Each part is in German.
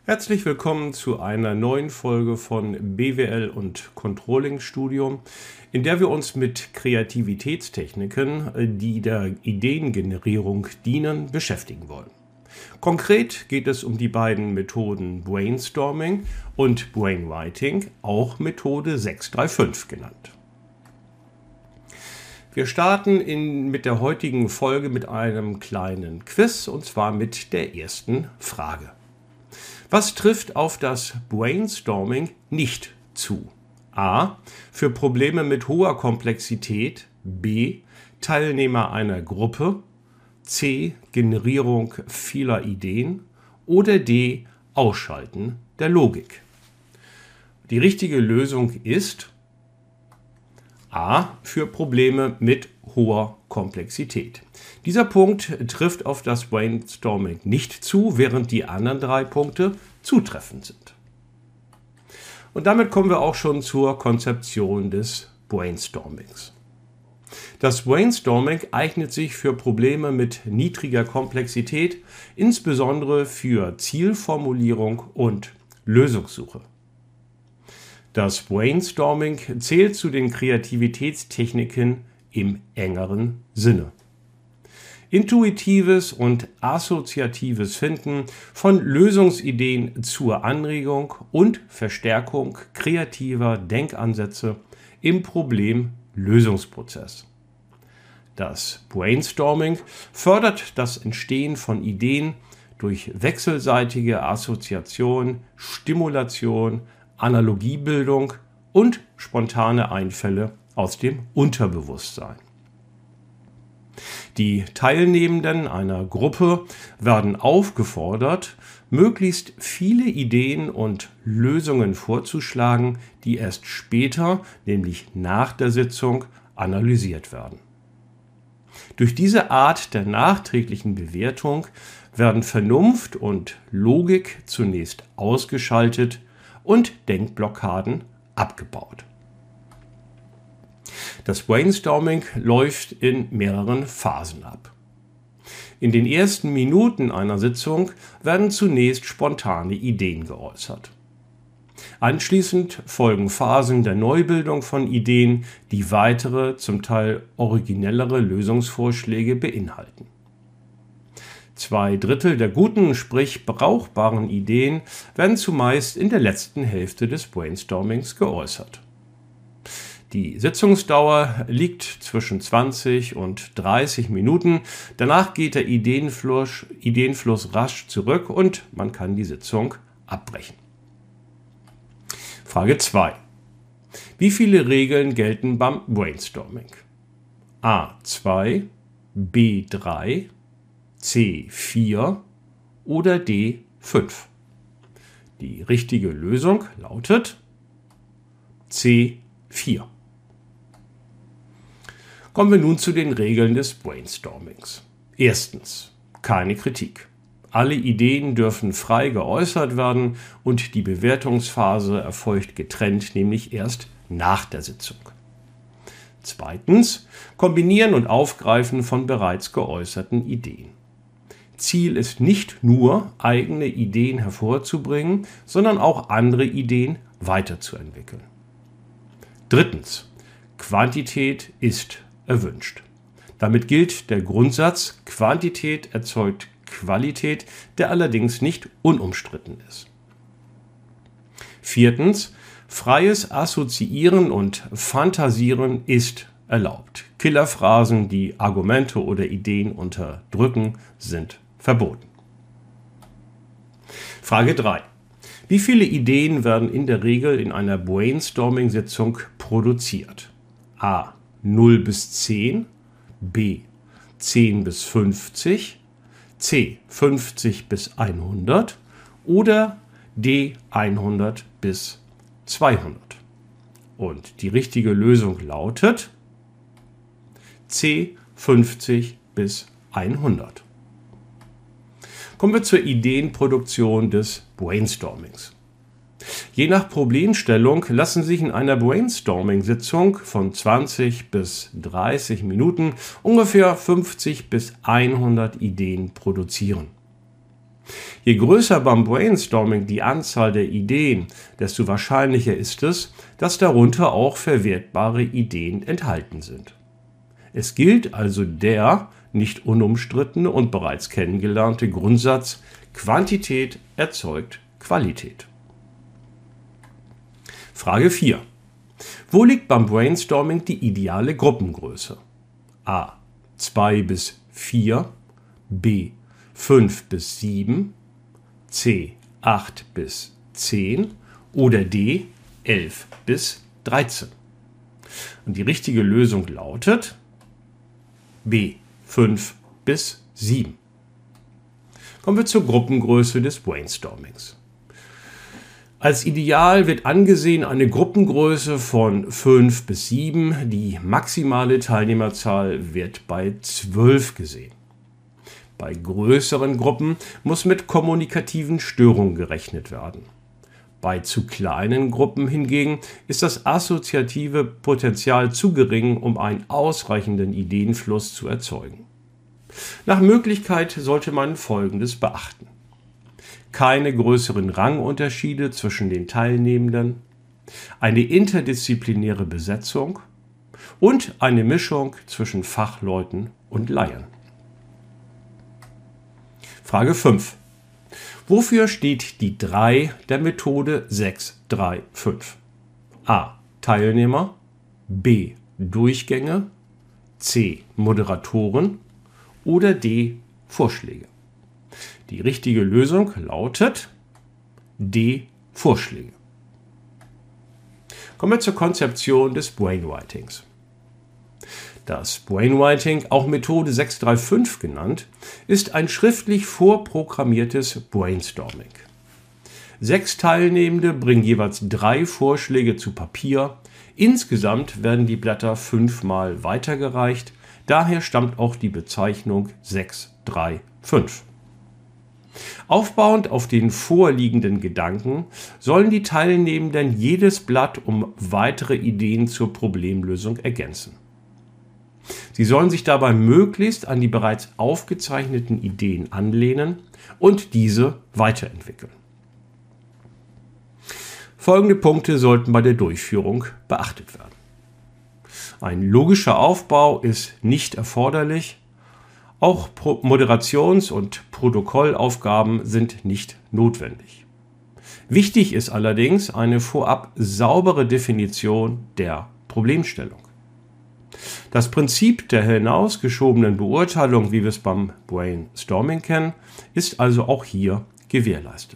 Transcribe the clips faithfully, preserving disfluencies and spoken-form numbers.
Herzlich willkommen zu einer neuen Folge von B W L und Controlling Studium, in der wir uns mit Kreativitätstechniken, die der Ideengenerierung dienen, beschäftigen wollen. Konkret geht es um die beiden Methoden Brainstorming und Brainwriting, auch Methode sechs drei fünf genannt. Wir starten in, mit der heutigen Folge mit einem kleinen Quiz, und zwar mit der ersten Frage. Was trifft auf das Brainstorming nicht zu? A. Für Probleme mit hoher Komplexität. B. Teilnehmer einer Gruppe. C. Generierung vieler Ideen. Oder D. Ausschalten der Logik. Die richtige Lösung ist A. Für Probleme mit hoher Komplexität. Dieser Punkt trifft auf das Brainstorming nicht zu, während die anderen drei Punkte zutreffend sind. Und damit kommen wir auch schon zur Konzeption des Brainstormings. Das Brainstorming eignet sich für Probleme mit niedriger Komplexität, insbesondere für Zielformulierung und Lösungssuche. Das Brainstorming zählt zu den Kreativitätstechniken im engeren Sinne. Intuitives und assoziatives Finden von Lösungsideen zur Anregung und Verstärkung kreativer Denkansätze im Problem-Lösungsprozess. Das Brainstorming fördert das Entstehen von Ideen durch wechselseitige Assoziation, Stimulation, Analogiebildung und spontane Einfälle aus dem Unterbewusstsein. Die Teilnehmenden einer Gruppe werden aufgefordert, möglichst viele Ideen und Lösungen vorzuschlagen, die erst später, nämlich nach der Sitzung, analysiert werden. Durch diese Art der nachträglichen Bewertung werden Vernunft und Logik zunächst ausgeschaltet und Denkblockaden abgebaut. Das Brainstorming läuft in mehreren Phasen ab. In den ersten Minuten einer Sitzung werden zunächst spontane Ideen geäußert. Anschließend folgen Phasen der Neubildung von Ideen, die weitere, zum Teil originellere Lösungsvorschläge beinhalten. Zwei Drittel der guten, sprich brauchbaren Ideen werden zumeist in der letzten Hälfte des Brainstormings geäußert. Die Sitzungsdauer liegt zwischen zwanzig und dreißig Minuten. Danach geht der Ideenfluss, Ideenfluss rasch zurück und man kann die Sitzung abbrechen. Frage zwei. Wie viele Regeln gelten beim Brainstorming? A zwei, B drei, C vier oder D fünf. Die richtige Lösung lautet C vier. Kommen wir nun zu den Regeln des Brainstormings. Erstens, keine Kritik. Alle Ideen dürfen frei geäußert werden und die Bewertungsphase erfolgt getrennt, nämlich erst nach der Sitzung. Zweitens, Kombinieren und Aufgreifen von bereits geäußerten Ideen. Ziel ist nicht nur, eigene Ideen hervorzubringen, sondern auch andere Ideen weiterzuentwickeln. Drittens, Quantität ist erwünscht. Damit gilt der Grundsatz, Quantität erzeugt Qualität, der allerdings nicht unumstritten ist. Viertens, freies Assoziieren und Fantasieren ist erlaubt. Killerphrasen, die Argumente oder Ideen unterdrücken, sind verboten. Frage drei. Wie viele Ideen werden in der Regel in einer Brainstorming-Sitzung produziert? A. null bis zehn, B. zehn bis fünfzig, C. fünfzig bis hundert oder D. hundert bis zweihundert. Und die richtige Lösung lautet C. fünfzig bis hundert. Kommen wir zur Ideenproduktion des Brainstormings. Je nach Problemstellung lassen sich in einer Brainstorming-Sitzung von zwanzig bis dreißig Minuten ungefähr fünfzig bis hundert Ideen produzieren. Je größer beim Brainstorming die Anzahl der Ideen, desto wahrscheinlicher ist es, dass darunter auch verwertbare Ideen enthalten sind. Es gilt also der nicht unumstrittene und bereits kennengelernte Grundsatz: Quantität erzeugt Qualität. Frage vier. Wo liegt beim Brainstorming die ideale Gruppengröße? A. zwei bis vier, B. fünf bis sieben, C. acht bis zehn oder D. elf bis dreizehn. Und die richtige Lösung lautet B. fünf bis sieben. Kommen wir zur Gruppengröße des Brainstormings. Als ideal wird angesehen eine Gruppengröße von fünf bis sieben. Die maximale Teilnehmerzahl wird bei zwölf gesehen. Bei größeren Gruppen muss mit kommunikativen Störungen gerechnet werden. Bei zu kleinen Gruppen hingegen ist das assoziative Potenzial zu gering, um einen ausreichenden Ideenfluss zu erzeugen. Nach Möglichkeit sollte man Folgendes beachten: Keine größeren Rangunterschiede zwischen den Teilnehmenden, eine interdisziplinäre Besetzung und eine Mischung zwischen Fachleuten und Laien. Frage fünf. Wofür steht die drei der Methode sechs drei fünf? A. Teilnehmer, B. Durchgänge, C. Moderatoren oder D. Vorschläge. Die richtige Lösung lautet D. Vorschläge. Kommen wir zur Konzeption des Brainwritings. Das Brainwriting, auch Methode sechs drei fünf genannt, ist ein schriftlich vorprogrammiertes Brainstorming. Sechs Teilnehmende bringen jeweils drei Vorschläge zu Papier. Insgesamt werden die Blätter fünfmal weitergereicht. Daher stammt auch die Bezeichnung sechs drei fünf. Aufbauend auf den vorliegenden Gedanken sollen die Teilnehmenden jedes Blatt um weitere Ideen zur Problemlösung ergänzen. Sie sollen sich dabei möglichst an die bereits aufgezeichneten Ideen anlehnen und diese weiterentwickeln. Folgende Punkte sollten bei der Durchführung beachtet werden. Ein logischer Aufbau ist nicht erforderlich. Auch Moderations- und Protokollaufgaben sind nicht notwendig. Wichtig ist allerdings eine vorab saubere Definition der Problemstellung. Das Prinzip der hinausgeschobenen Beurteilung, wie wir es beim Brainstorming kennen, ist also auch hier gewährleistet.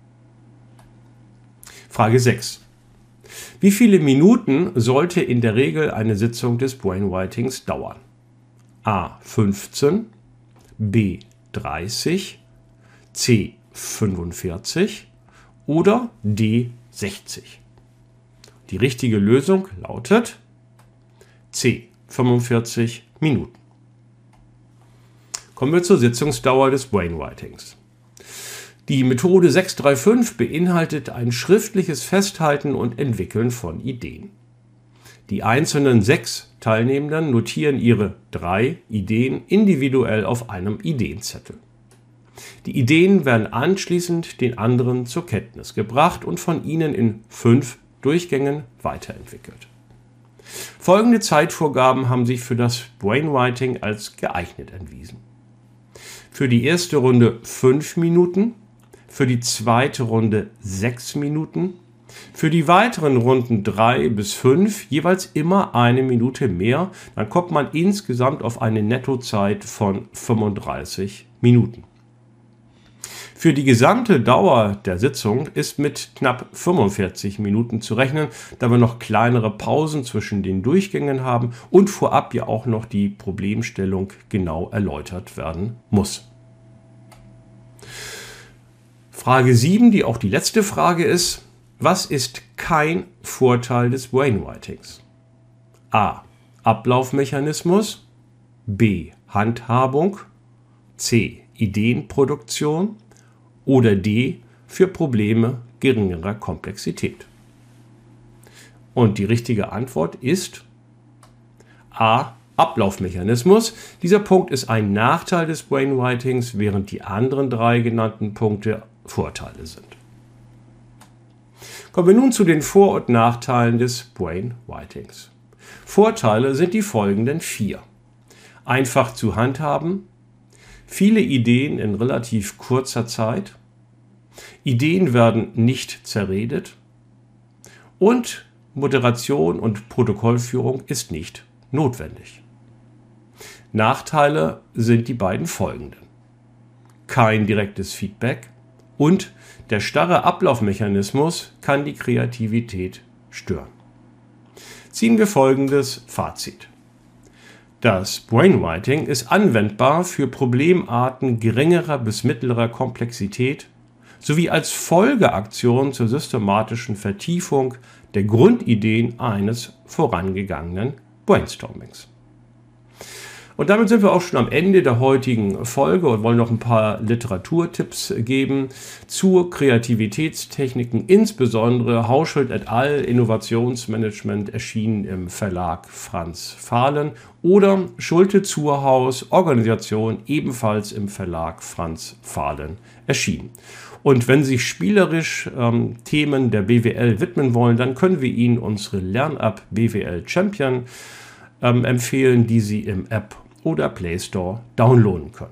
Frage sechs. Wie viele Minuten sollte in der Regel eine Sitzung des Brainwritings dauern? A. fünfzehn, B. dreißig, C. fünfundvierzig oder D. sechzig. Die richtige Lösung lautet C. fünfundvierzig Minuten. Kommen wir zur Sitzungsdauer des Brainwritings. Die Methode sechs drei fünf beinhaltet ein schriftliches Festhalten und Entwickeln von Ideen. Die einzelnen sechs Teilnehmenden notieren ihre drei Ideen individuell auf einem Ideenzettel. Die Ideen werden anschließend den anderen zur Kenntnis gebracht und von ihnen in fünf Durchgängen weiterentwickelt. Folgende Zeitvorgaben haben sich für das Brainwriting als geeignet erwiesen. Für die erste Runde fünf Minuten, für die zweite Runde sechs Minuten, für die weiteren Runden drei bis fünf jeweils immer eine Minute mehr. Dann kommt man insgesamt auf eine Nettozeit von fünfunddreißig Minuten. Für die gesamte Dauer der Sitzung ist mit knapp fünfundvierzig Minuten zu rechnen, da wir noch kleinere Pausen zwischen den Durchgängen haben und vorab ja auch noch die Problemstellung genau erläutert werden muss. Frage sieben, die auch die letzte Frage ist: Was ist kein Vorteil des Brainwritings? A. Ablaufmechanismus, B. Handhabung, C. Ideenproduktion oder D. für Probleme geringerer Komplexität. Und die richtige Antwort ist A. Ablaufmechanismus. Dieser Punkt ist ein Nachteil des Brainwritings, während die anderen drei genannten Punkte Vorteile sind. Kommen wir nun zu den Vor- und Nachteilen des Brainwritings. Vorteile sind die folgenden vier. Einfach zu handhaben, viele Ideen in relativ kurzer Zeit, Ideen werden nicht zerredet und Moderation und Protokollführung ist nicht notwendig. Nachteile sind die beiden folgenden. Kein direktes Feedback und der starre Ablaufmechanismus kann die Kreativität stören. Ziehen wir folgendes Fazit. Das Brainwriting ist anwendbar für Problemarten geringerer bis mittlerer Komplexität sowie als Folgeaktion zur systematischen Vertiefung der Grundideen eines vorangegangenen Brainstormings. Und damit sind wir auch schon am Ende der heutigen Folge und wollen noch ein paar Literaturtipps geben zu Kreativitätstechniken, insbesondere Hauschild et al. Innovationsmanagement erschienen im Verlag Franz Fahlen oder Schulte-Zurhaus Organisation ebenfalls im Verlag Franz Fahlen erschienen. Und wenn Sie sich spielerisch ähm, Themen der B W L widmen wollen, dann können wir Ihnen unsere Lern-App B W L Champion ähm, empfehlen, die Sie im App oder Play Store downloaden können.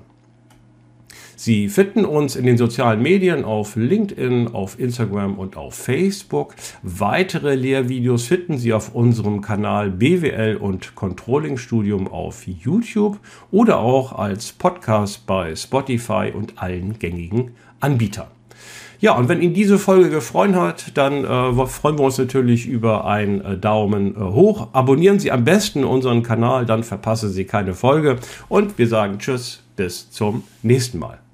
Sie finden uns in den sozialen Medien auf LinkedIn, auf Instagram und auf Facebook. Weitere Lehrvideos finden Sie auf unserem Kanal B W L und Controlling Studium auf YouTube oder auch als Podcast bei Spotify und allen gängigen Anbietern. Ja, und wenn Ihnen diese Folge gefallen hat, dann äh, freuen wir uns natürlich über einen äh, Daumen äh, hoch. Abonnieren Sie am besten unseren Kanal, dann verpassen Sie keine Folge. Und wir sagen Tschüss, bis zum nächsten Mal.